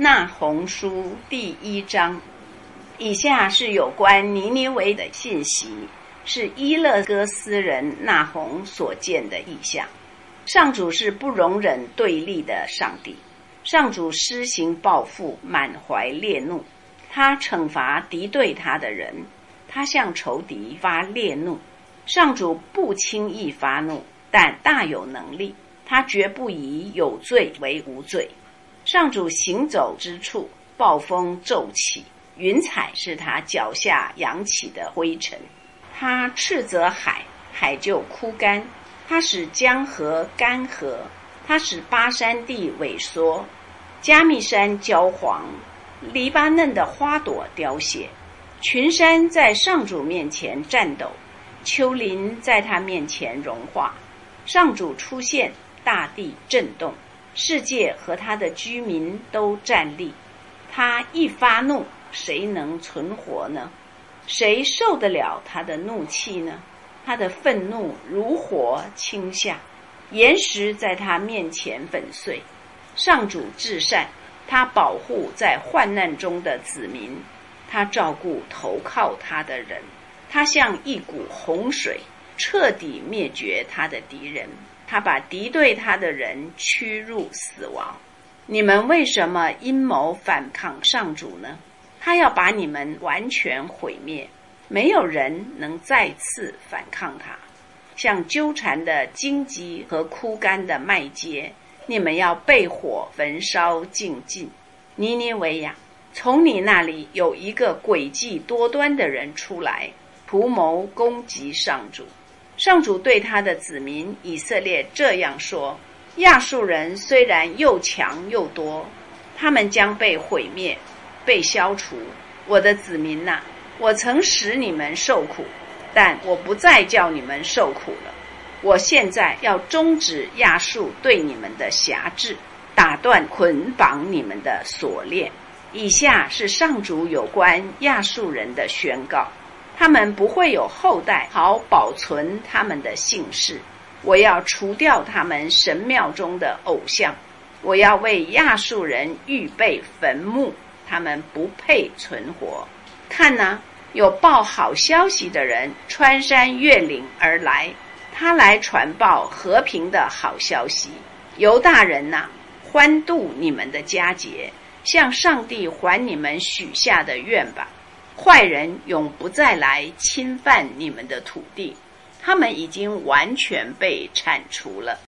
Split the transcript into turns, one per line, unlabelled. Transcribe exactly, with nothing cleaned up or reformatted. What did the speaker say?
那鸿书第一章，以下是有关尼尼微的信息，是伊勒哥斯人那鸿所见的异象。上主是不容忍对立的上帝，上主施行报复，满怀烈怒，他惩罚敌对他的人，他向仇敌发烈怒。上主不轻易发怒，但大有能力，他绝不以有罪为无罪。上主行走之处，暴风骤起，云彩是他脚下扬起的灰尘。他斥责海，海就枯干；他使江河干涸，他使巴山地萎缩，加密山焦黄，黎巴嫩的花朵凋谢。群山在上主面前颤抖，丘陵在他面前融化。上主出现，大地震动，世界和他的居民都站立。他一发怒，谁能存活呢？谁受得了他的怒气呢？他的愤怒如火倾下，岩石在他面前粉碎。上主至善，他保护在患难中的子民，他照顾投靠他的人。他像一股洪水，彻底灭绝他的敌人，他把敌对他的人驱入死亡。你们为什么阴谋反抗上主呢？他要把你们完全毁灭，没有人能再次反抗他。像纠缠的荆棘和枯干的麦秸，你们要被火焚烧尽尽。尼尼微呀，从你那里有一个诡计多端的人出来，图谋攻击上主。上主对他的子民以色列这样说：亚述人虽然又强又多，他们将被毁灭，被消除。我的子民哪，我曾使你们受苦，但我不再叫你们受苦了。我现在要终止亚述对你们的辖制，打断捆绑你们的锁链。以下是上主有关亚述人的宣告：他们不会有后代，好保存他们的姓氏。我要除掉他们神庙中的偶像，我要为亚述人预备坟墓，他们不配存活。看哪，有报好消息的人穿山越岭而来，他来传报和平的好消息。犹大人哪，欢度你们的佳节，向上帝还你们许下的愿吧。坏人永不再来侵犯你们的土地，他们已经完全被铲除了。